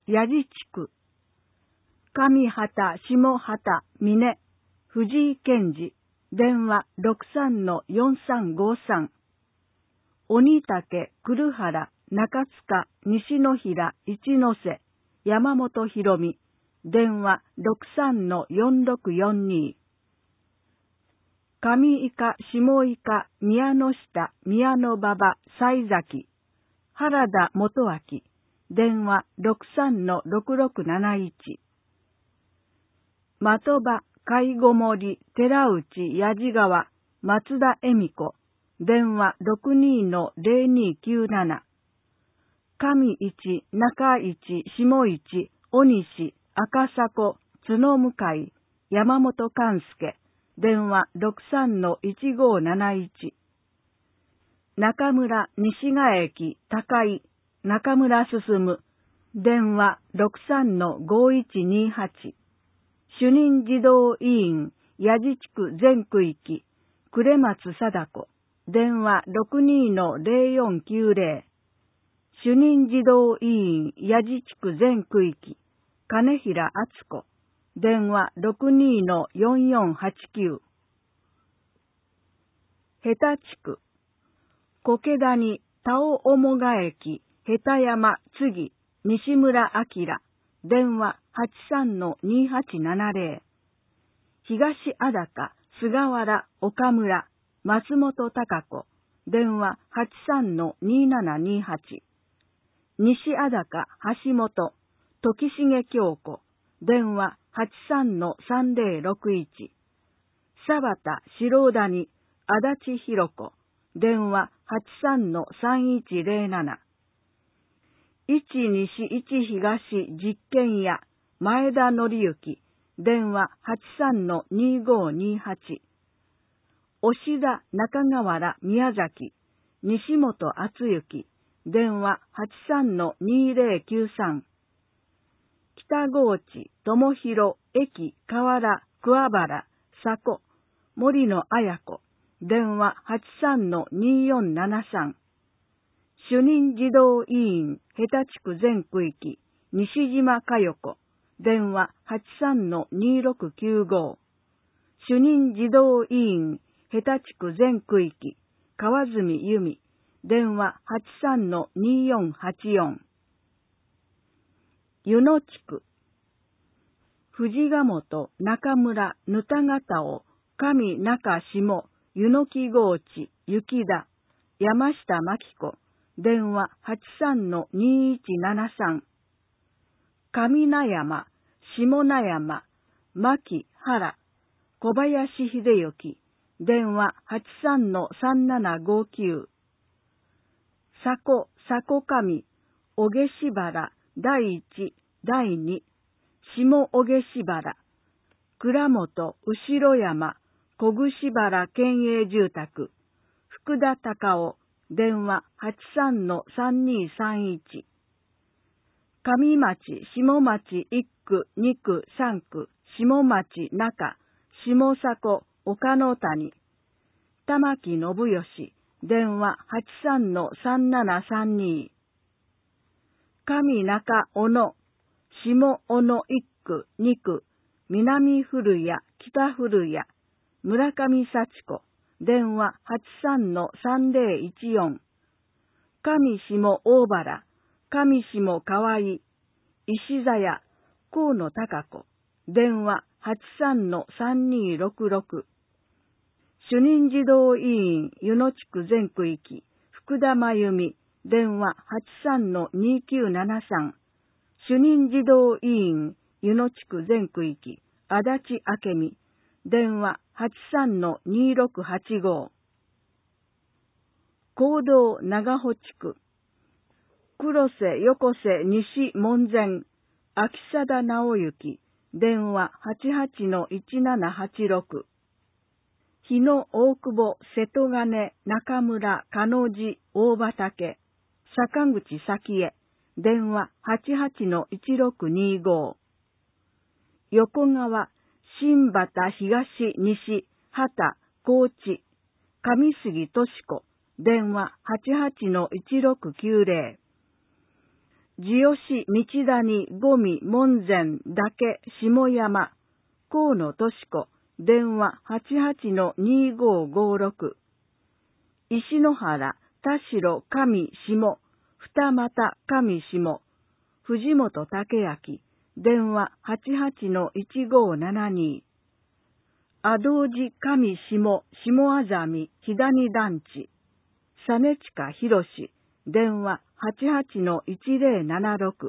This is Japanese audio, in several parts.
八地地区、上畑、下畑、峰、藤井健二、電話 63-4353、鬼竹、栗原、中塚、西野平、一ノ瀬、山本博美、電話 63-4642、上伊香、下伊香、宮の下、宮の馬場、西崎、原田元明、電話 63-6671、的場、介護森、寺内、矢地川、松田恵美子、電話 62-0297、上市、中市、下市、小西、赤迫、角向、山本寛介、電話 63-1571、中村、西ヶ駅、高井、中村進、電話 63-5128、主任児童委員、八地地区全区域、呉松貞子、電話 62-0490、主任児童委員、八地地区全区域、金平敦子、電話 62-4489、下田地区、苔谷、田尾面ヶ駅、下田山、次、西村明、電話 83-2870、東安高、菅原、岡村、松本孝子、電話 83-2728、西安高、橋本、時重京子、電話 83-3061、佐畑、白谷、足立弘子、電話 83-3107、一西一東実験屋、前田則之、電話 83-2528、押田、中河原、宮崎、西本敦之、電話 83-2093、北河内、友広、駅、河原、桑原、佐古、森野綾子、電話 83-2473、主任児童委員、下田地区全区域、西島佳代子、電話 83-2695、主任児童委員、下田地区全区域、川住由美、電話 83-2484、湯野地区、藤ヶ本、中村、ぬたがたお、上中下、湯野木河内、雪田、山下真紀子、電話 83-2173、上名山、下名山、牧原、小林秀幸、電話 83-3759、佐古上、小毛原、第一、第二、下小毛原、倉本、後山、小串原県営住宅、福田隆夫、電話 83-3231、上町、下町1区、2区、3区、下町中、下迫、岡野谷、玉木信義、電話 83-3732、上中小野、下小野1区、2区、南古谷、北古谷、村上幸子、電話 83-3014、上下大原、上下河合、石座屋、河野貴子、電話 83-3266、主任児童委員、湯野地区全区域、福田真由美、電話 83-2973、主任児童委員、湯野地区全区域、足立明美、電話 83-2685、行動長穂地区、黒瀬横瀬西門前、秋貞直之、電話 88-1786、日野大久保瀬戸金中村鹿野路大畑、坂口咲江、電話 88-1625、横川新畑東西畑高知上杉敏子、電話 88-1690、 地吉道谷五味門前岳下山河野とし子電話 88-2556 石野原田代上下二俣上下藤本武明電話 88-1572 阿道寺上下下あざみ日谷団地実近博電話 88-1076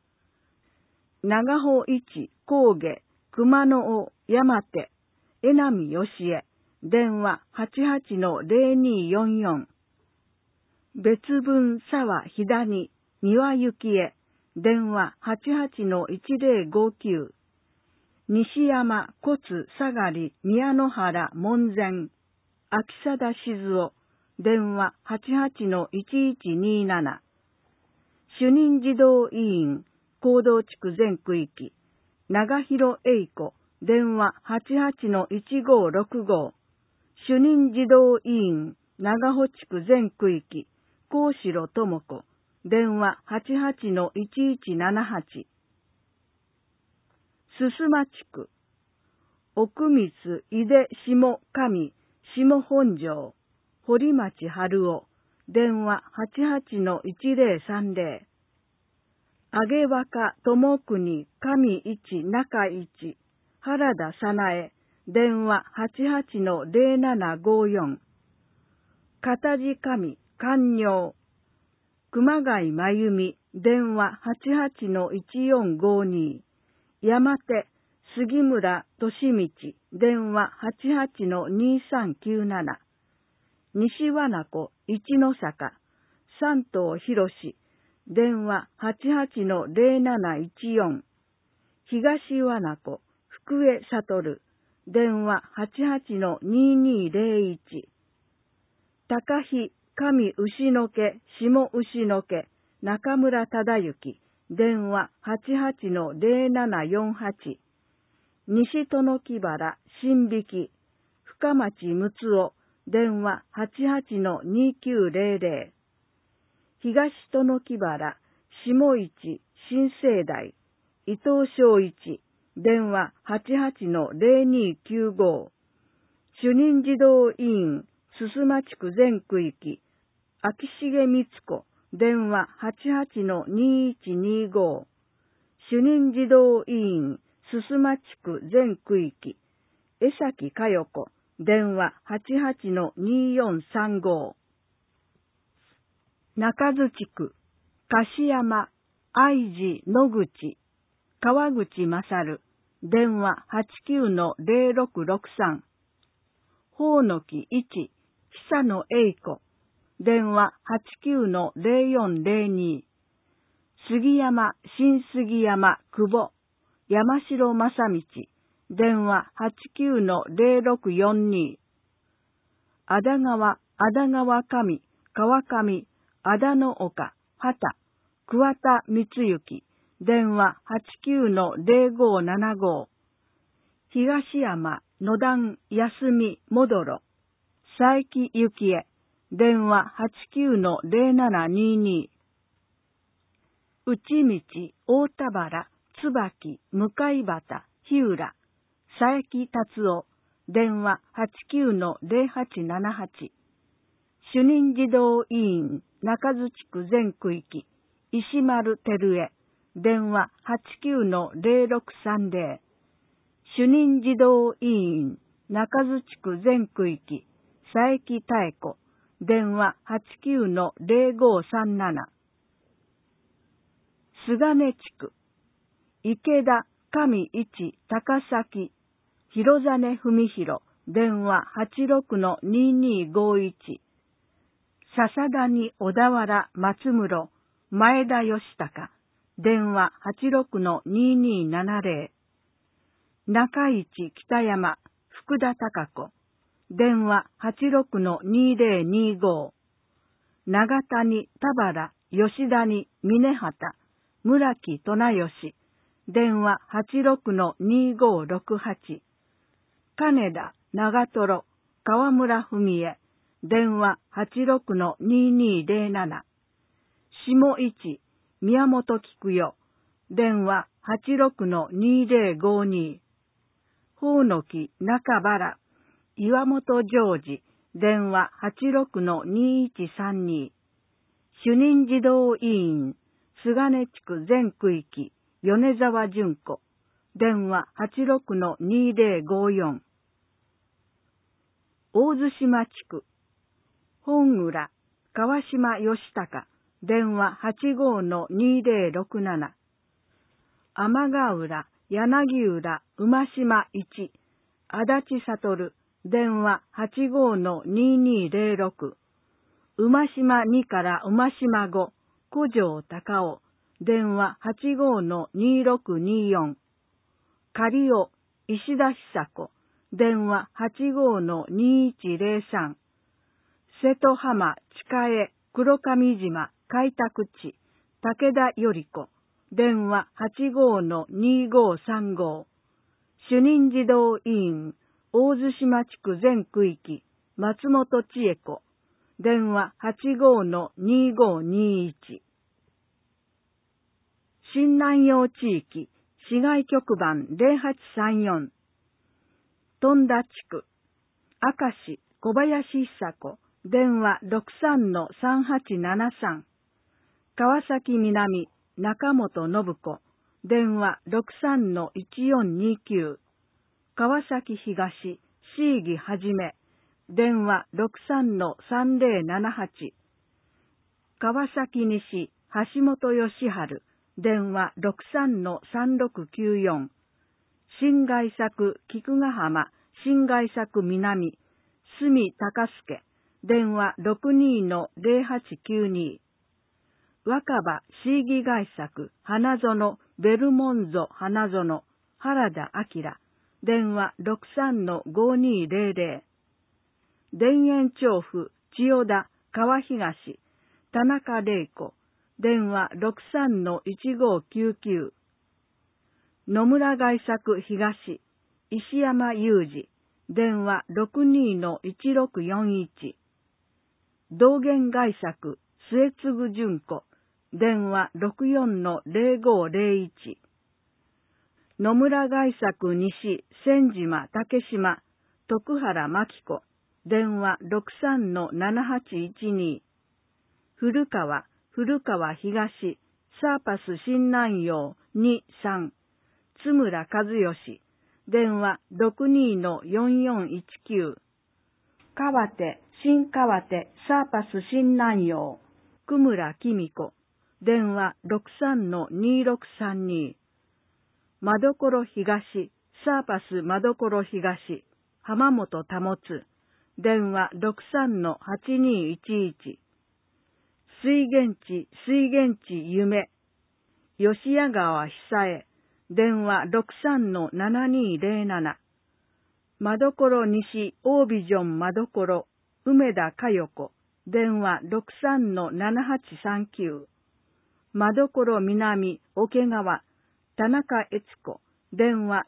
長穂一高下熊野尾山手江波義恵電話 88-0244 別文沢日谷三輪幸恵電話 88-1059 西山骨下がり宮野原門前秋貞静雄電話 88-1127 主任児童委員行動地区全区域長広栄子電話 88-1565 主任児童委員長穂地区全区域高城智子電話 88-1178 すすま地区奥光井出下上下本庄堀町春夫電話 88-1030 あげわか友国上一中一原田早苗電話 88-0754 片地上官僚熊谷真由美電話 88-1452 山手杉村利道電話 88-2397 西和名湖一の坂三藤博電話 88-0714 東和名湖福江悟電話 88-2201 高飛上牛野家下牛野家中村忠之電話 88-0748 西殿木原新引深町睦夫電話 88-2900 東殿木原下市新生代伊藤昭一電話 88-0295 主任児童委員すすま地区全区域秋重光子電話 88-2125 主任児童委員すすま地区全区域江崎佳代子電話 88-2435 中津地区樫山愛知野口川口勝電話 89-0663 宝の木一久野栄子電話 89-0402 杉山新杉山久保山城正道電話 89-0642 安田川上川上安田の岡畑桑田光之電話 89-0575 東山野段休みもどろ佐伯幸恵電話 89-0722 内道大田原椿向畑日浦佐伯達夫電話 89-0878 主任児童委員中津地区全区域石丸照江電話 89-0630 主任児童委員中津地区全区域佐伯妙子電話 89-0537 菅根地区池田上一高崎広実文弘電話 86-2251 笹谷小田原松室前田義孝電話 86-2270 中市北山福田孝子電話 86-2025 長谷田原吉谷峰畑村木隣吉電話 86-2568 金田長瀞川村文江電話 86-2207 下市宮本菊代、電話86-2052。ほうのき中原、岩本ジョージ、電話86-2132。主任児童委員、菅根地区全区域、米沢純子、電話86-2054。大津島地区、本浦、川島義孝、電話85-2067。天ヶ浦、柳浦、馬島1、足立悟、電話85-2206。馬島2から馬島5、古城高尾、電話85-2624。仮尾、石田久子、電話85-2103。瀬戸浜、近江、黒上島、開拓地、武田頼子、電話85-2535。主任児童委員、大津島地区全区域、松本千恵子、電話85-2521。新南陽地域、市外局番0834。富田地区、明石、小林久子、電話63-3873。川崎南、中本信子、電話63-1429。川崎東、椎木はじめ、電話63-3078。川崎西、橋本義治、電話63-3694。新外作、菊ヶ浜、新外作南、住高助、電話62-0892。若葉、椎木外作、花園、ベルモンゾ、花園、原田明、電話63-5200。田園調布、千代田、川東、田中玲子、電話63-1599。野村外作東、石山裕二、電話62-1641。道元外作、末次純子、電話64-0501。野村外作西、千島竹島、徳原真紀子、電話63-7812。古川東、サーパス新南陽2-3。津村和義、電話62-4419。川手、新川手、サーパス新南陽、久村紀美子、電話63-2632。真所東、サーパス真所東、浜本保、電話63-8211。水源地夢、吉谷川久江、電話63-7207。真所西、オービジョン真所、梅田佳代子、電話63-7839。真所南、桶川、田中悦子、電話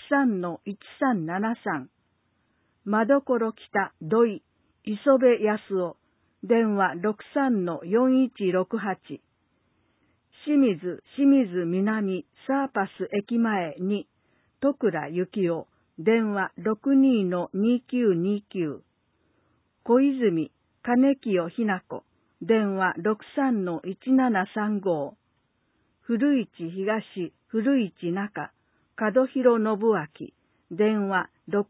63-1373。真所北、土井、磯部康夫、電話63-4168。清水南、サーパス駅前2、徳倉幸夫、電話62-2929。小泉、金清ひな子、電話63-1735。古市東、古市中、門広信明、電話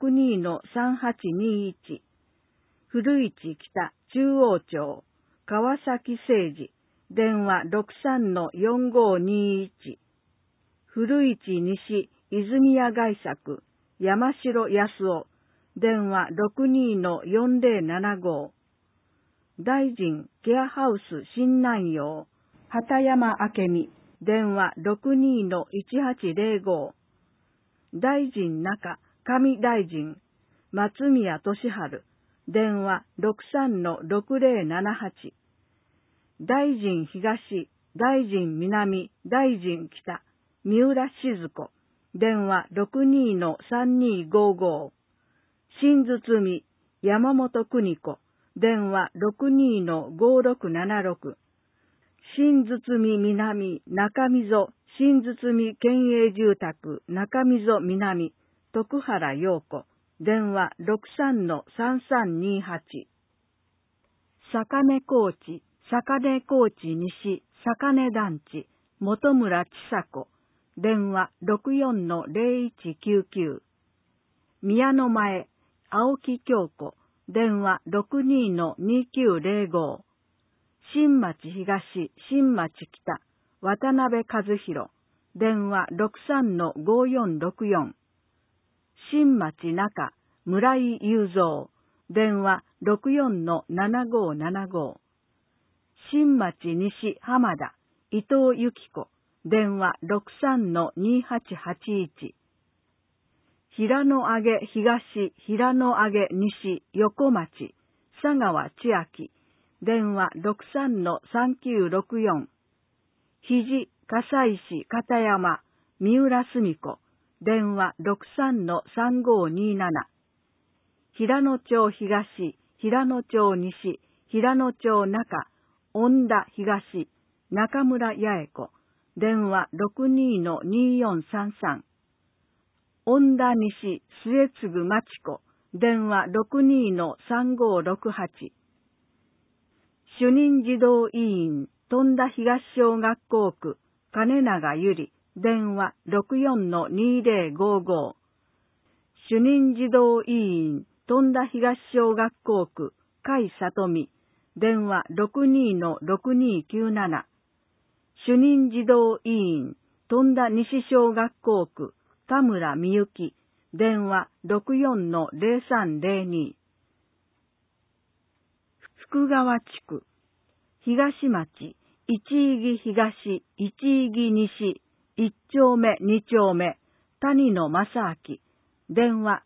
62-3821。古市北、中央町、川崎誠二、電話63-4521。古市西、泉谷外作、山城康夫、電話62-4075。大臣ケアハウス新南陽、畑山明美、電話62-1805。大臣中、上大臣、松宮俊治、電話63-6078。大臣東、大臣南、大臣北、三浦静子、電話62-3255。新堤、山本邦子、電話62-5676。 新堤南中溝新堤県営住宅中溝南徳原陽子電話 63-3328 坂根高知西坂根団地本村千佐子電話 64-0199 宮の前青木京子電話 62-2905 新町東新町北渡辺和弘電話 63-5464 新町中村井雄三電話 64-7575 新町西浜田伊藤由紀子電話 63-2881 平野上東平野上西横町佐川千秋電話 63-3964 肘笠石片山三浦澄子電話 63-3527 平野町東平野町西平野町中恩田東中村八重子電話 62-2433 恩田西末次真知子電話 62-3568 主任児童委員富田東小学校区金永ゆり電話 64-2055 主任児童委員富田東小学校区甲斐里美電話 62-6297 主任児童委員富田西小学校区田村美幸電話 64-0302 福川地区東町一木東一木西一丁目二丁目谷野正明電話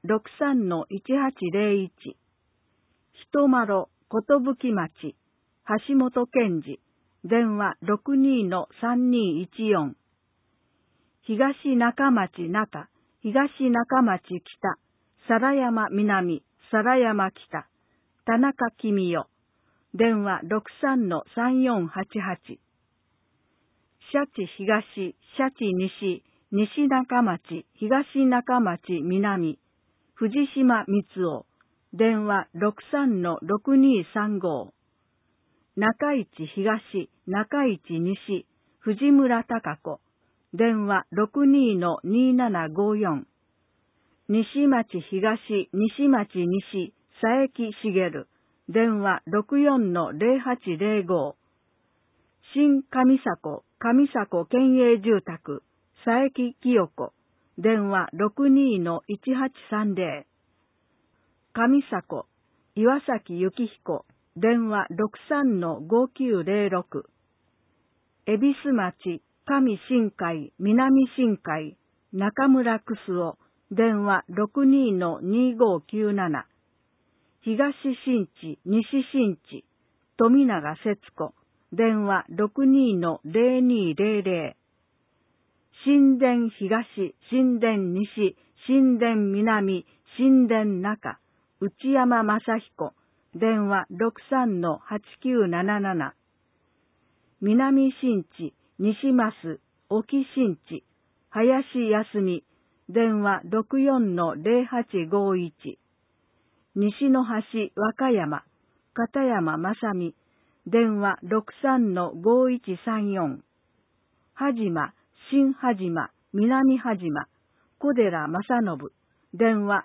63-1801 人丸寿町橋本健二電話 62-3214 東中町中東中町北皿山南皿山北田中公代電話 63-3488 シャチ東シャチ西西中町東中町南藤島光雄電話 63-6235 中市東中市西藤村貴子電話 62-2754 西町東西町西佐伯茂電話 64-0805 新上迫県営住宅佐伯清子電話 62-1830 上迫岩崎幸彦電話 63-5906 恵比寿町上新海南新海中村楠夫電話 62-2597 東新地西新地富永節子電話 62-0200 新田東新田西新田南新田中内山正彦電話 63-8977 南新地西増沖新地林康美電話 64-0851 西の端和歌山片山正美電話 63-5134 はじま新はじま南はじま小寺正信電話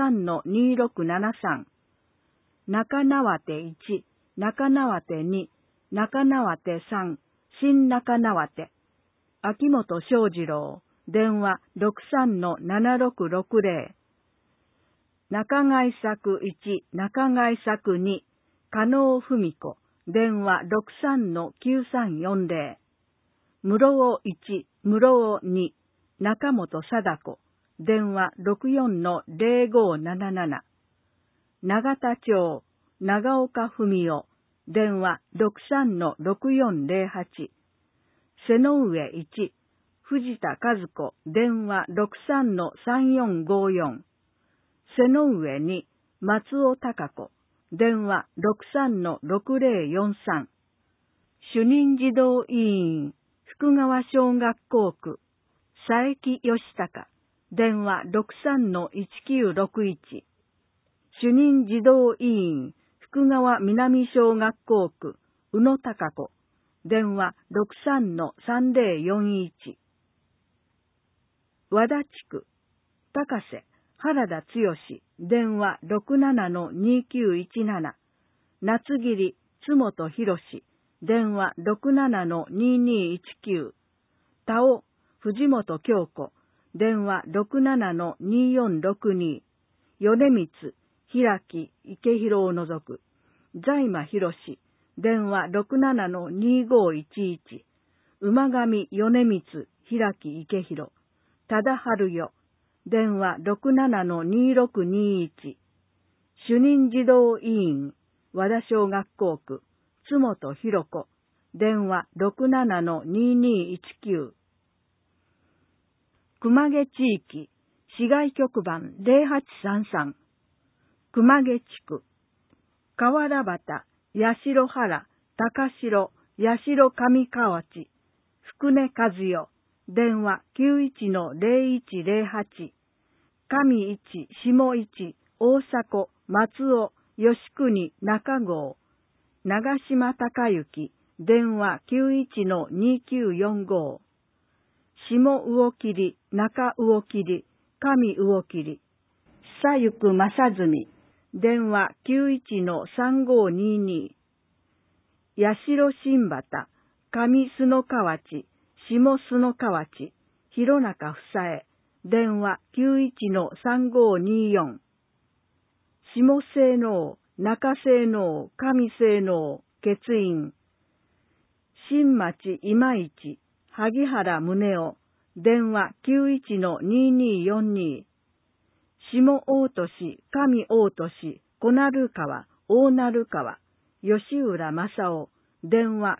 63-2673 中縄手1中縄手2中縄手3新中縄手秋元正次郎電話 63-7660 中貝作1中貝作2加納文子電話 63-9340 室尾1室尾2中本貞子電話 64-0577 永田町長岡文夫電話 63-6408 瀬の上1藤田和子電話 63-3454 瀬の上2松尾孝子電話 63-6043 主任児童委員、福川小学校区、佐伯義孝、電話 63-1961。主任児童委員、福川南小学校区、宇野孝子、電話 63-3041。和田地区、高瀬、原田剛、電話 67-2917。夏桐、津本博、電話 67-2219。田尾、藤本京子、電話 67-2462。米光、平木、池広を除く。在間博、電話 67-2511。馬上、米光、平木、池広。多田春代、電話 67-2621。主任児童委員、和田小学校区、津本博子、電話 67-2219。熊毛地域、市外局番0833。熊毛地区、河原端、八代原、高城、八代上河内、福根和代、電話 91-0108。上市、下市、大迫、松尾、吉国、中郷、長島孝之、電話 91-2945。下魚切、中魚切、上魚切、久行正純、電話 91-3522。八代新畑、上須野河内、下須野河内、弘中房江、電話 91-3524。下西能、中西能、上西能、欠員。新町今市、萩原宗男、電話 91-2242。下大都市、上大都市、小鳴川、大鳴川、吉浦正夫、電話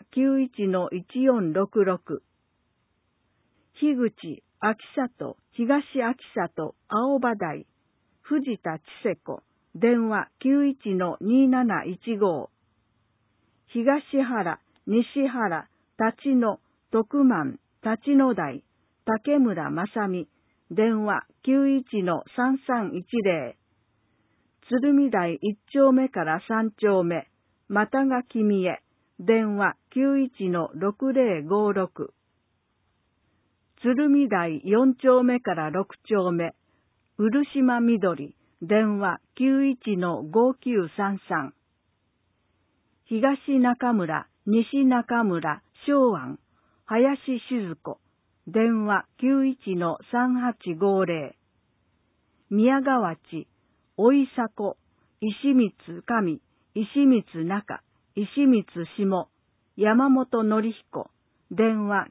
91-1466。樋口、秋里、東秋里、青葉台、藤田千世子、電話 91-2715。東原、西原、立野、徳満、立野台、竹村正美、電話 91-3310。鶴見台1丁目から3丁目、又垣見へ、電話 91-6056。鶴見台4丁目から6丁目、漆島緑、電話 91-5933。東中村、西中村、昭安、林静子、電話 91-3850。宮川地、大井迫、石光上、石光中、石光下、山本典彦、電話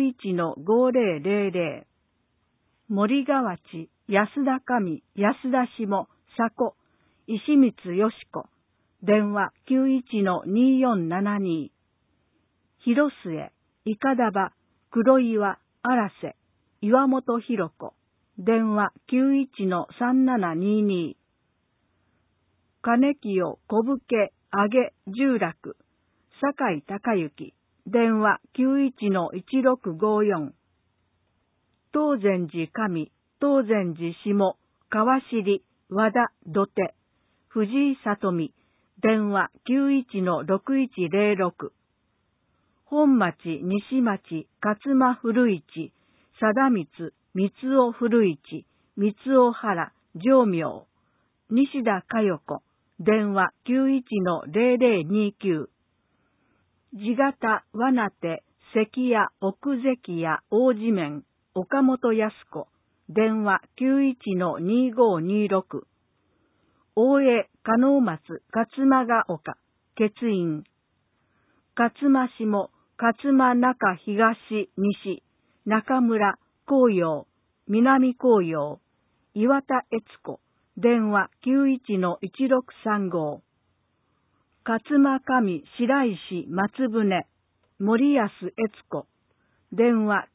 91-5000。森川地、安田上、安田下、佐古、石光よし子、電話 91-2472。広末、いかだば、黒岩、荒瀬、岩本博子、電話 91-3722。金清、小武、あげ、十楽、酒井隆之、電話 91-1654。東禅寺上、東禅寺下、川尻、和田、土手、藤井里美、電話 91-6106。本町、西町、勝間古市、貞光、三尾古市、三尾原、上明、西田佳代子、電話 91-0029。地形、和名手、関屋、奥関屋、大地面、岡本康子、電話 91-2526。大江、加納松、勝間が丘、欠員。勝間下、勝間中東西、中村、紅葉、南紅葉、岩田悦子、電話 91-1635。勝間上、白石、松舟、森安悦子、電話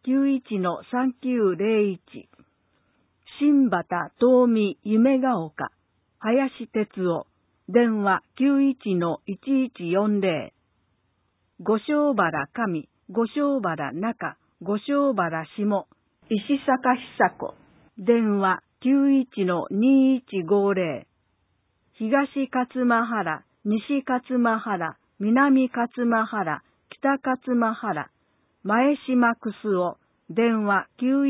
91-3901。新畑、東美、夢が丘、林哲夫、電話 91-1140。 五所原上、五所原中、五所原下、石坂久子。電話 91-2150。東勝間原、西勝間原、南勝間原、北勝間原、前島くすお。電話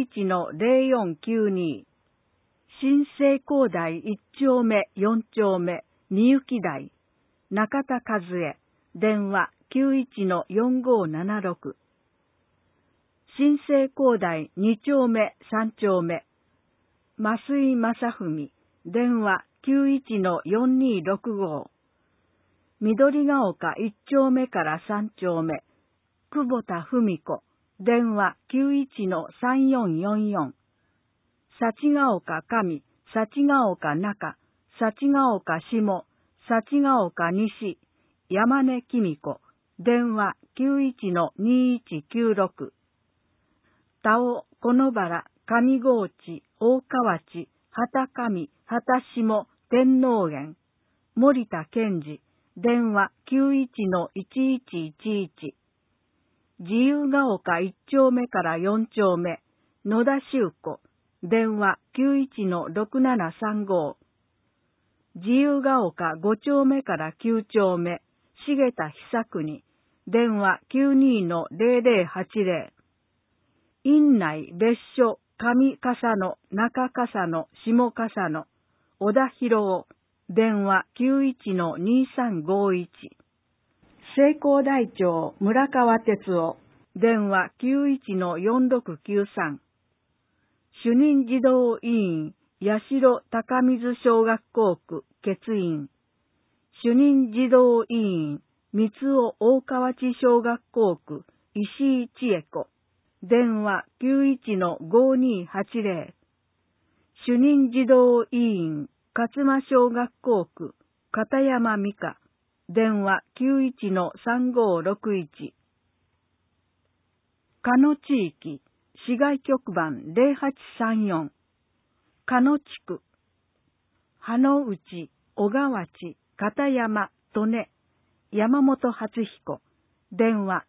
91-0492。新生工大1丁目4丁目、みゆき台。中田和恵。電話 91-4576。新生工大2丁目3丁目、増井正文。電話 91-4265。緑が丘1丁目から3丁目、久保田文子。電話 91-3444。幸ヶ丘上、幸ヶ丘中、幸ヶ丘下、幸ヶ丘西、山根紀美子。電話 91-2196。田尾、金原、上河内、大河内、畑上、畑下、天王園。森田健二。電話 91-1111。自由が丘1丁目から4丁目、野田修子。電話 91-6735。自由が丘5丁目から9丁目、重田久国。電話 92-0080。院内別所上笠野、中笠野、下笠野、小田博夫。電話 91-2351。聖光台町村川哲夫。電話 91-4693。主任児童委員八代高水小学校区欠員。主任児童委員三尾大河内小学校区石井千恵子。電話 91-5280。主任児童委員勝間小学校区片山美香。電話 91-3561。鹿野地域市外局番0834。鹿野地区葉の内、小川内、片山、利根、山本初彦。電話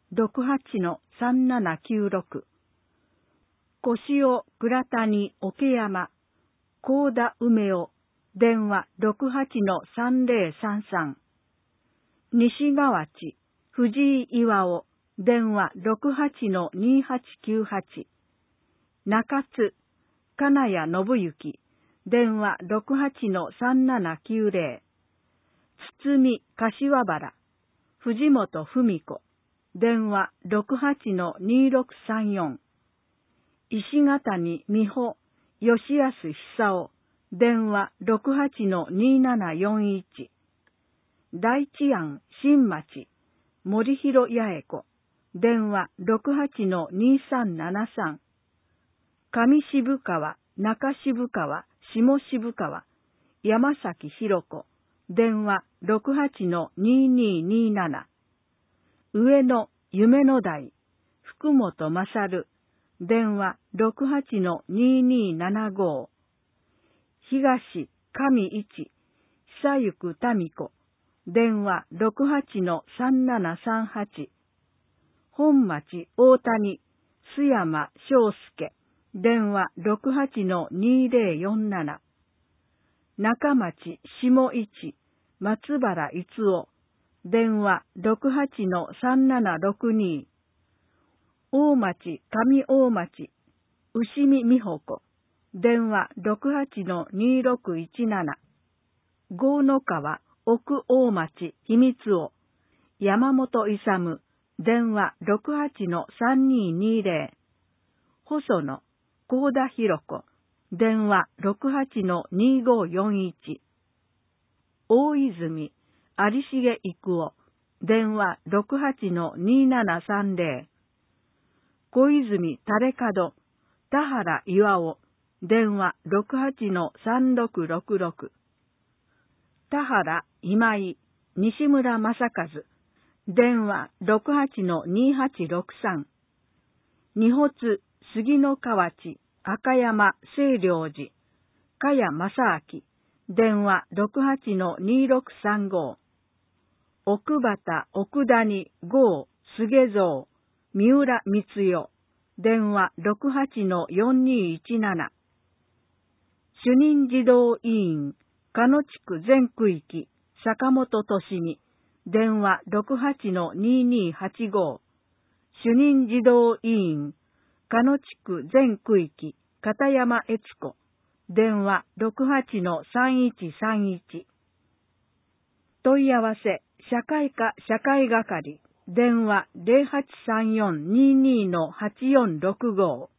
68-3796。越尾、倉谷、桶山、高田梅尾。電話 68-3033。西川内、藤井岩尾。電話 68-2898。中津、金谷信之。電話 68-3790。堤、柏原、藤本文子。電話 68-2634。石ヶ谷美穂、吉安久夫。電話 68-2741。大治安新町、森広八重子。電話 68-2373。上渋川、中渋川、下渋川、山崎弘子。電話 68-2227。上野、夢の台、福本勝。電話 68-2275。東、上一、久行民子。電話 68-3738。本町、大谷、須山翔介。電話 68-2047。中町、下一、松原逸夫。電話 68-3762。大町、上大町、牛見美穂子。電話 68-2617。郷野川、奥大町、秘密を。山本勇。電話 68-3220。細野、高田博子。電話 68-2541。大泉、有重育夫。電話 68-2730。小泉垂門、田原岩尾。電話 68-3666。田原今井、西村正和。電話 68-2863。二発杉の河内、赤山清涼寺、茅正明。電話 68-2635。奥畑奥谷郷菅蔵、三浦光代、電話 68-4217。主任児童委員、鹿野地区全区域、坂本俊美、電話 68-2285。主任児童委員、鹿野地区全区域、片山悦子、電話 68-3131。問い合わせ、社会科社会係、電話 0834-22-8465。